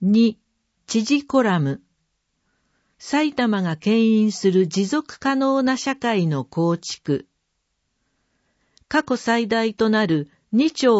2、知事コラム。埼玉が牽引する持続可能な社会の構築。過去最大となる2兆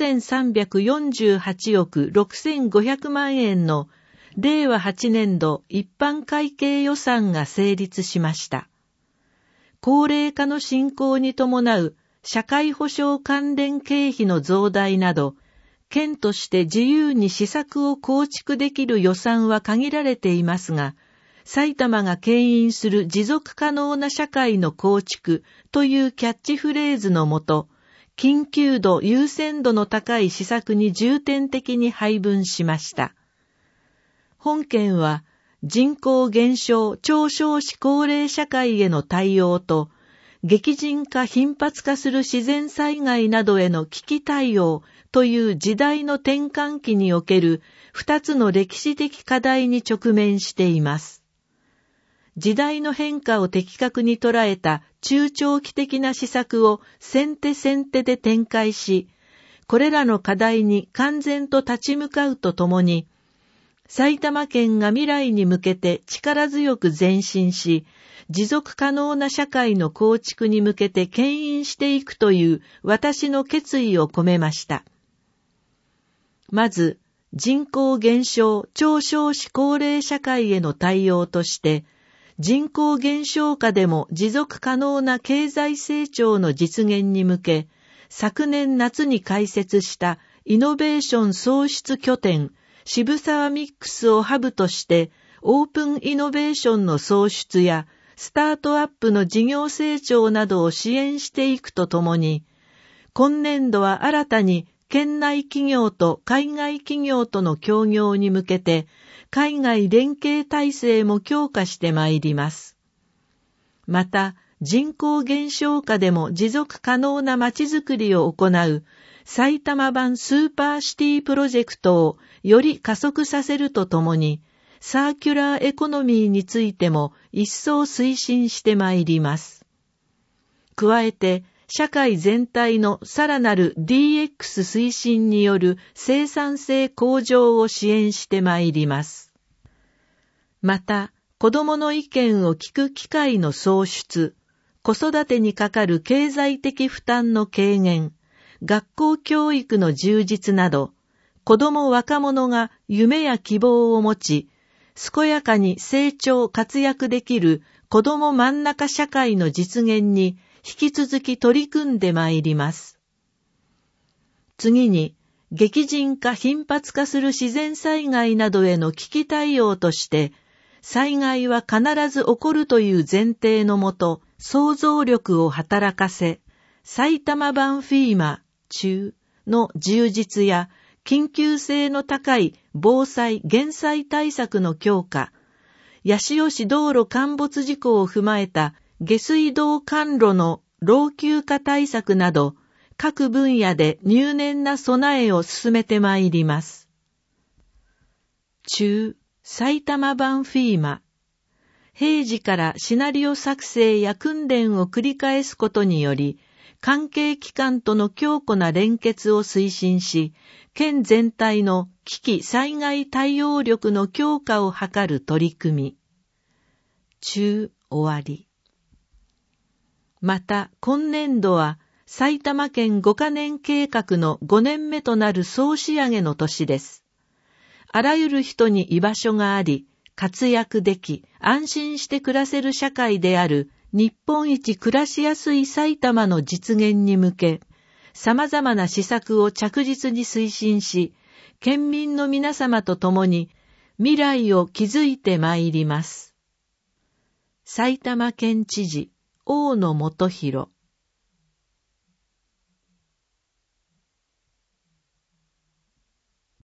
4348億6500万円の令和8年度一般会計予算が成立しました。高齢化の進行に伴う社会保障関連経費の増大など、県として自由に施策を構築できる予算は限られていますが、埼玉が牽引する持続可能な社会の構築というキャッチフレーズのもと、緊急度・優先度の高い施策に重点的に配分しました。本県は人口減少・超少子高齢社会への対応と、激甚化・頻発化する自然災害などへの危機対応という時代の転換期における2つの歴史的課題に直面しています。時代の変化を的確に捉えた中長期的な施策を先手先手で展開し、これらの課題に完全と立ち向かうとともに、埼玉県が未来に向けて力強く前進し、持続可能な社会の構築に向けて牽引していくという私の決意を込めました。まず、人口減少・超少子高齢社会への対応として、人口減少下でも持続可能な経済成長の実現に向け、昨年夏に開設したイノベーション創出拠点、渋沢ミックスをハブとして、オープンイノベーションの創出や、スタートアップの事業成長などを支援していくとともに、今年度は新たに県内企業と海外企業との協業に向けて、海外連携体制も強化してまいります。また、人口減少下でも持続可能なまちづくりを行う埼玉版スーパーシティプロジェクトをより加速させるとともに、サーキュラーエコノミーについても一層推進してまいります。加えて、社会全体のさらなる DX 推進による生産性向上を支援してまいります。また、子どもの意見を聞く機会の創出、子育てにかかる経済的負担の軽減、学校教育の充実など、子ども若者が夢や希望を持ち、健やかに成長活躍できる子ども真ん中社会の実現に引き続き取り組んでまいります。次に、激甚化頻発化する自然災害などへの危機対応として、災害は必ず起こるという前提のもと、想像力を働かせ、埼玉版FEMA中の充実や、緊急性の高い防災・減災対策の強化、八潮市道路陥没事故を踏まえた下水道管路の老朽化対策など、各分野で入念な備えを進めてまいります。中、埼玉版FEMA。平時からシナリオ作成や訓練を繰り返すことにより、関係機関との強固な連結を推進し、県全体の危機災害対応力の強化を図る取り組み。中終わり。また、今年度は埼玉県5カ年計画の5年目となる総仕上げの年です。あらゆる人に居場所があり、活躍でき、安心して暮らせる社会である日本一暮らしやすい埼玉の実現に向け、様々な施策を着実に推進し、県民の皆様と共に未来を築いてまいります。埼玉県知事、大野元弘。